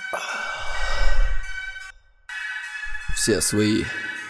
Все свои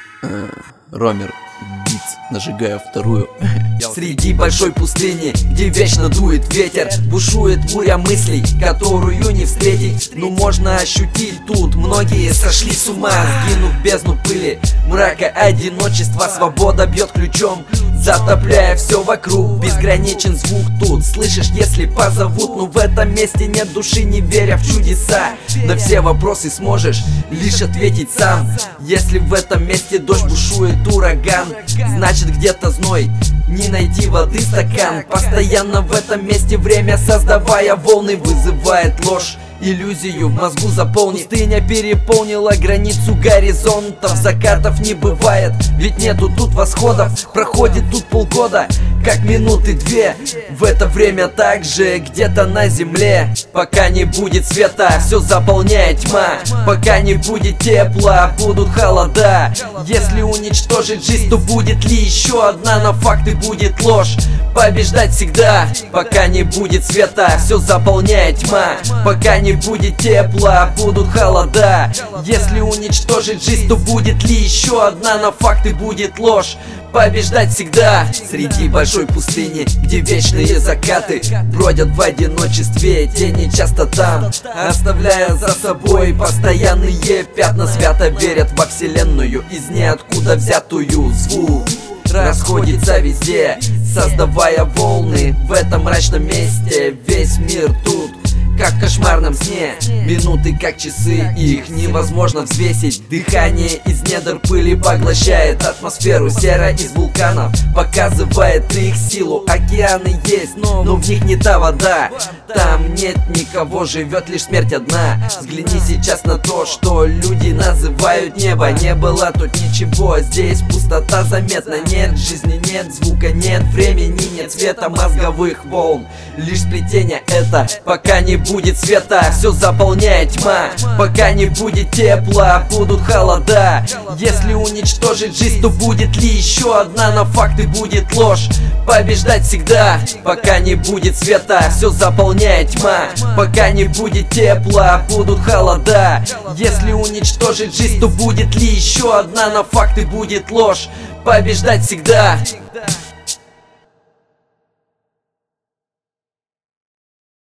Ромер Битс, нажигаю вторую. Среди большой пустыни, где вечно дует ветер, бушует буря мыслей, которую не встретить. Ну можно ощутить тут, многие сошли с ума, сгинув в бездну пыли, мрака, одиночества. Свобода бьет ключом, затопляя все вокруг. Безграничен звук тут, слышишь, если позовут. Но в этом месте нет души, не веря в чудеса. На все вопросы сможешь лишь ответить сам. Если в этом месте дождь, бушует ураган, значит где-то зной, не найти воды стакан. Постоянно в этом месте время, создавая волны, вызывает ложь. Иллюзию в мозгу заполнит. Пустыня переполнила границу горизонтов. Закатов не бывает, ведь нету тут восходов. Проходит тут полгода, как минуты две. В это время также где-то на земле. Пока не будет света, все заполняет тьма. Пока не будет тепла, будут холода. Если уничтожить жизнь, то будет ли еще одна? На факты будет ложь, побеждать всегда. Пока не будет света, все заполняет тьма. Пока не будет тепла, будут холода. Если уничтожить жизнь, то будет ли еще одна? На факты будет ложь, побеждать всегда. Среди большой пустыни, где вечные закаты, бродят в одиночестве тени часто там, оставляя за собой постоянные пятна. Свято верят во вселенную, из ниоткуда взятую. Звук расходится везде, создавая волны в этом мрачном месте. Весь мир тут как в кошмарном сне, минуты как часы, их невозможно взвесить. Дыхание из недр пыли поглощает атмосферу. Сера из вулканов показывает их силу. Океаны есть, но в них не та вода. Там нет никого, живет лишь смерть одна. Взгляни сейчас на то, что люди называют небо. Не было тут ничего, здесь пустота заметна. Нет жизни, нет звука, нет времени, нет цвета мозговых волн. Лишь сплетение это, пока не будет света, все заполняет тьма. Пока не будет тепла, будут холода. Если уничтожить жизнь, то будет ли еще одна? На факты будет ложь, побеждать всегда. Пока не будет света, все заполняет тьма. Пока не будет тепла, будут холода. Если уничтожить жизнь, то будет ли еще одна? На факты будет ложь, побеждать всегда.